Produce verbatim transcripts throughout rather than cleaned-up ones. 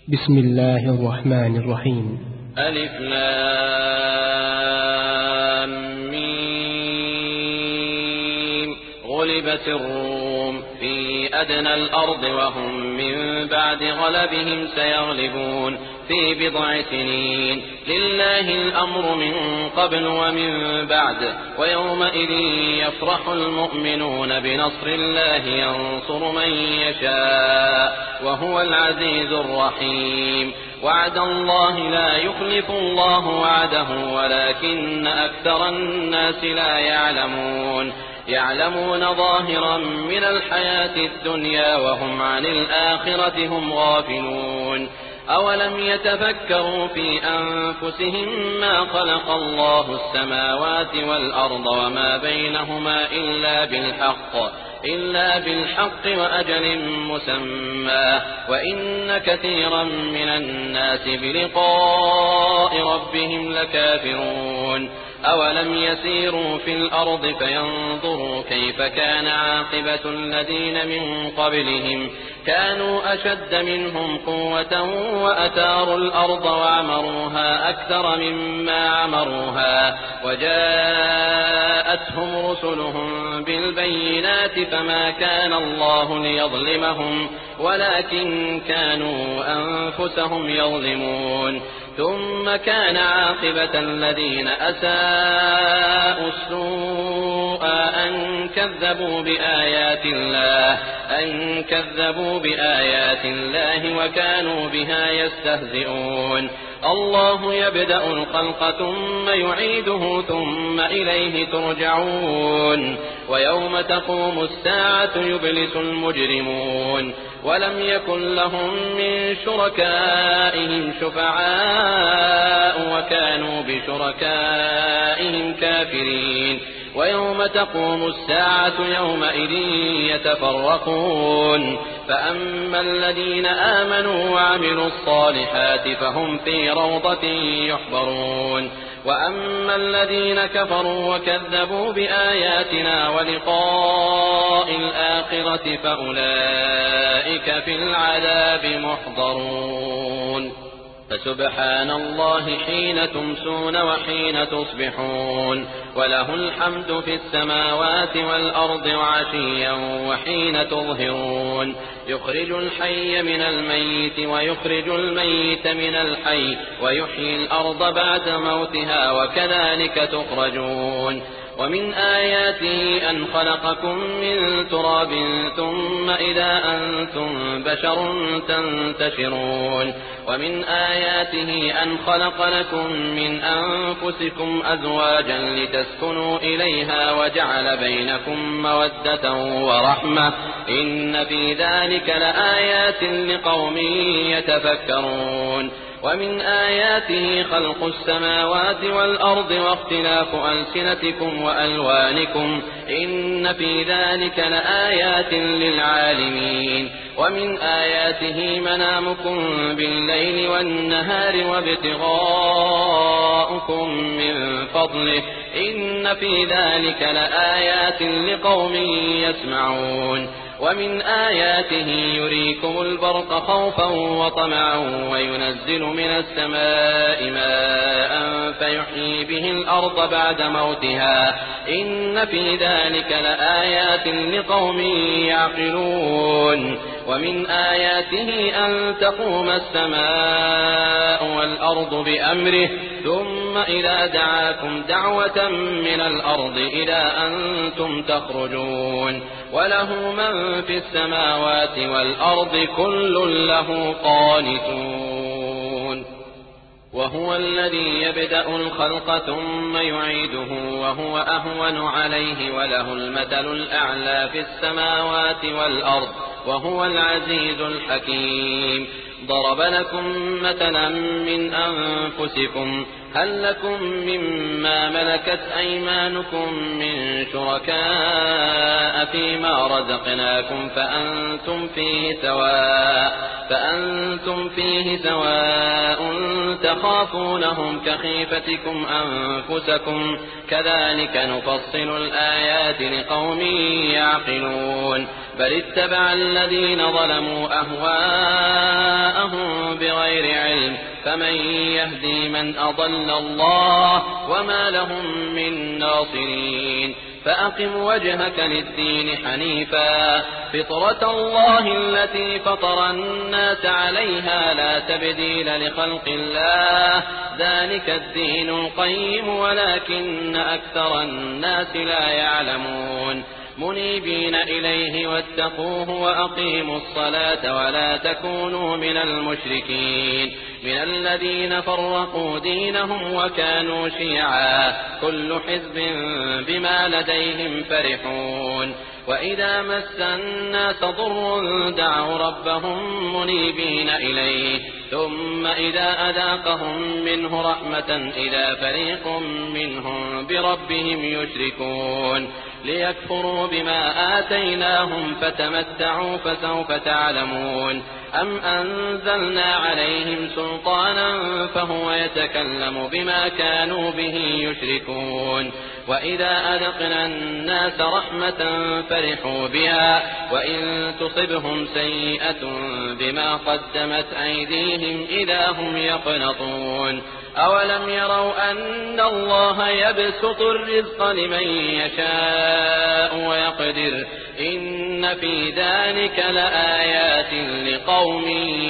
بسم الله الرحمن الرحيم. ألف لام ميم. غلبت الروم في أدنى الأرض وهم من بعد غلبهم سيغلبون في بضع سنين. لله الأمر من قبل ومن بعد، ويومئذ يفرح المؤمنون بنصر الله ينصر من يشاء وهو العزيز الرحيم. وعد الله لا يخلف الله وعده ولكن أكثر الناس لا يعلمون. يعلمون ظاهرا من الحياة الدنيا وهم عن الآخرة هم غافلون. أولم يتفكروا في أنفسهم ما خلق الله السماوات والأرض وما بينهما إلا بالحق إلا بالحق وأجل مسمى، وإن كثيرا من الناس بلقاء ربهم لكافرون. أولم يسيروا في الأرض فينظروا كيف كان عاقبة الذين من قبلهم كانوا أشد منهم قوة وأثاروا الأرض وعمروها أكثر مما عمروها، وجاءتهم رسلهم بالبينات فما كان الله ليظلمهم ولكن كانوا أنفسهم يظلمون. ثم كان عاقبة الذين أساءوا السوء أن كذبوا بآيات الله أن كذبوا بآيات الله وكانوا بها يستهزئون. الله يبدأ الخلق ثم يعيده ثم إليه ترجعون. ويوم تقوم الساعة يبلس المجرمون. ولم يكن لهم من شركائهم شفعاء وكانوا بشركائهم كافرين. ويوم تقوم الساعة يومئذ يتفرقون. فأما الذين آمنوا وعملوا الصالحات فهم في روضة يحبرون. وأما الذين كفروا وكذبوا بآياتنا ولقاء الآخرة فأولئك في العذاب محضرون. فسبحان الله حين تمسون وحين تصبحون، وله الحمد في السماوات والأرض وعشيا وحين تظهرون. يخرج الحي من الميت ويخرج الميت من الحي ويحيي الأرض بعد موتها وكذلك تخرجون. ومن آياته أن خلقكم من تراب ثم إذا أنتم بشر تنتشرون. ومن آياته أن خلق لكم من أنفسكم أزواجا لتسكنوا إليها وجعل بينكم مودة ورحمة إن في ذلك لآيات لقوم يتفكرون. ومن آياته خلق السماوات والأرض واختلاف ألسنتكم وألوانكم إن في ذلك لآيات للعالمين. ومن آياته منامكم بالليل والنهار وابتغاؤكم من فضله إن في ذلك لآيات لقوم يسمعون. ومن آياته يريكم البرق خوفا وطمعا وينزل من السماء ماء فيحيي به الأرض بعد موتها إن في ذلك لآيات لقوم يعقلون. ومن آياته أن تقوم السماء والأرض بأمره ثم إذا دعاكم دعوة من الأرض إذا أنتم تخرجون. وله من في السماوات والأرض كل له قانتون. وهو الذي يبدأ الخلق ثم يعيده وهو أهون عليه وله المثل الأعلى في السماوات والأرض وهو العزيز الحكيم. ضرب لكم مثلا من أنفسكم هل لكم مما ملكت أيمانكم من شركاء فيما رزقناكم فأنتم فيه سواء فأنتم فيه سواء تخافونهم كخيفتكم أنفسكم كذلك نفصل الآيات لقوم يعقلون بل اتبع الذين ظلموا أهواءهم بغير علم فمن يهدي من أضل الله وما لهم من ناصرين فأقم وجهك للدين حنيفا فطرة الله التي فطر الناس عليها لا تبديل لخلق الله ذلك الدين القيم ولكن أكثر الناس لا يعلمون منيبين إليه واتقوه وأقيموا الصلاة ولا تكونوا من المشركين من الذين فرقوا دينهم وكانوا شيعا كل حزب بما لديهم فرحون وإذا مس الناس ضر دعوا ربهم منيبين إليه ثم إذا أذاقهم منه رحمة إذا فريق منهم بربهم يشركون ليكفروا بما آتيناهم فتمتعوا فسوف تعلمون أم أنزلنا عليهم سلطانا فهو يتكلم بما كانوا به يشركون وإذا أذقنا الناس رحمة فرحوا بها وإن تصبهم سيئة بما قدمت أيديهم إذا هم يقنطون أولم يروا أن الله يبسط الرزق لمن يشاء ويقدر إن في ذلك لآيات لقوم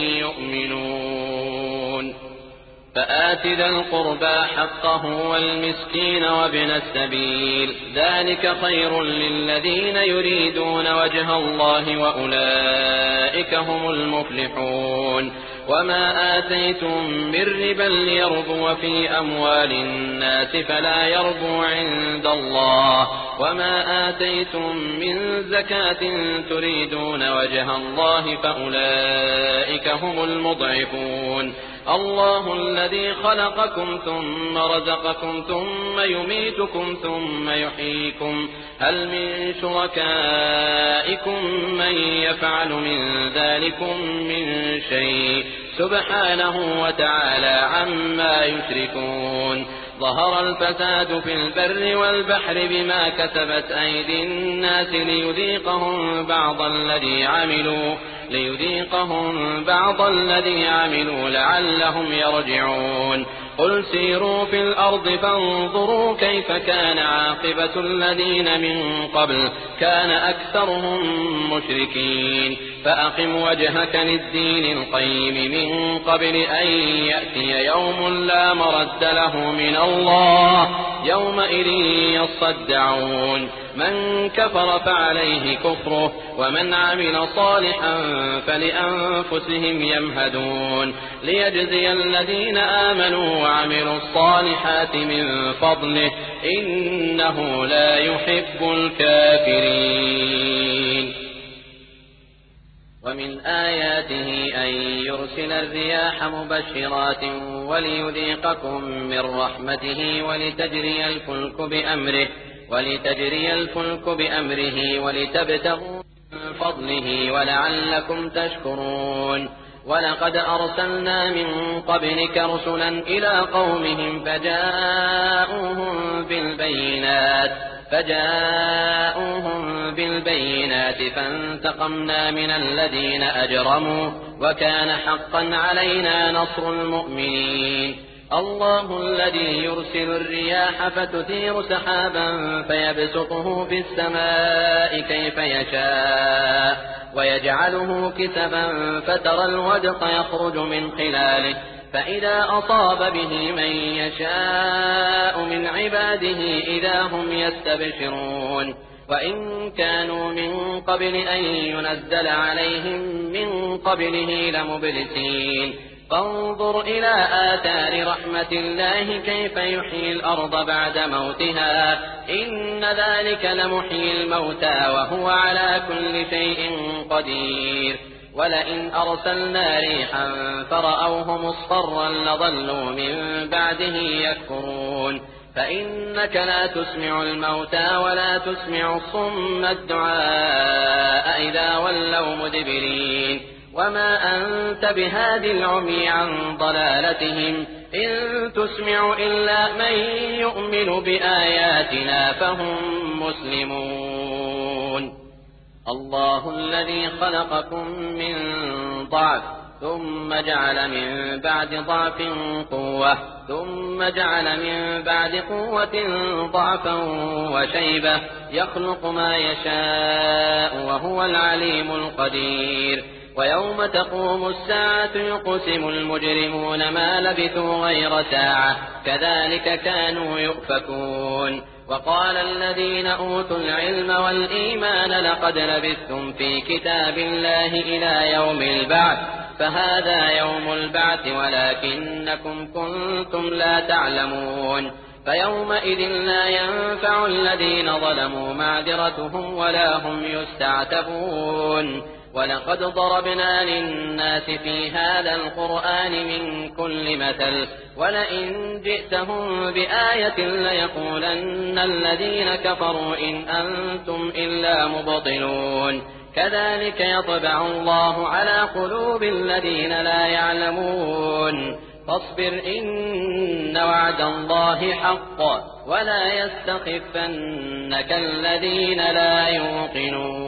يؤمنون فآت ذا القربى حقه والمسكين وابن السبيل ذلك خير للذين يريدون وجه الله وأولئك هم المفلحون وما آتيتم من ربا ليربو في أموال الناس فلا يربو عند الله وما آتيتم من زكاة تريدون وجه الله فأولئك هم المضعفون الله الذي خلقكم ثم رزقكم ثم يميتكم ثم يحييكم هل من شركائكم من يفعل من ذلكم من شيء سبحانه وتعالى عما يشركون ظهر الفساد في البر والبحر بما كسبت أيدي الناس ليذيقهم بعض الذي عملوا ليذيقهم بعض الذي عملوا لعلهم يرجعون قل سيروا في الأرض فانظروا كيف كان عاقبة الذين من قبل كان أكثرهم مشركين فأقم وجهك للدين القيم من قبل أن يأتي يوم لا مرد له من الله يومئذ يصدعون من كفر فعليه كفره ومن عمل صالحا فلأنفسهم يمهدون ليجزي الذين آمنوا وعملوا الصالحات من فضله إنه لا يحب الكافرين ومن آياته أن يرسل الرياح مبشرات وليذيقكم من رحمته ولتجري الفلك بأمره ولتجري الفلك بأمره ولتبتغوا من فضله ولعلكم تشكرون ولقد أرسلنا من قبلك رسلا إلى قومهم فجاءوهم بالبينات فجاءوهم بالبينات فانتقمنا من الذين أجرموا وكان حقا علينا نصر المؤمنين الله الذي يرسل الرياح فتثير سحابا فيبسطه في السماء كيف يشاء ويجعله كسفا فترى الودق يخرج من خلاله فإذا أصاب به من يشاء من عباده إذا هم يستبشرون وإن كانوا من قبل أن ينزل عليهم من قبله لمبلسين فانظر إلى آثار رحمة الله كيف يحيي الأرض بعد موتها إن ذلك لمحيي الموتى وهو على كل شيء قدير ولئن أرسلنا ريحا فرأوه مصفرا لظلوا من بعده يكفرون فإنك لا تسمع الموتى ولا تسمع الصم الدعاء إذا ولوا مدبرين وما أنت بهاد العمي عن ضلالتهم إن تسمع إلا من يؤمن بآياتنا فهم مسلمون. الله الذي خلقكم من ضعف ثم جعل من بعد ضعف قوة ثم جعل من بعد قوة ضعفا وشيبة يخلق ما يشاء وهو العليم القدير. ويوم تقوم الساعة يقسم المجرمون ما لبثوا غير ساعة كذلك كانوا يؤفكون. وقال الذين أوتوا العلم والإيمان لقد لبثتم في كتاب الله إلى يوم البعث فهذا يوم البعث ولكنكم كنتم لا تعلمون. فيومئذ لا ينفع الذين ظلموا معذرتهم ولا هم يستعتبون. ولقد ضربنا للناس في هذا القرآن من كل مثل ولئن جئتهم بآية ليقولن الذين كفروا إن أنتم إلا مبطلون. كذلك يطبع الله على قلوب الذين لا يعلمون. فاصبر إن وعد الله حق ولا يستخفنك الذين لا يوقنون.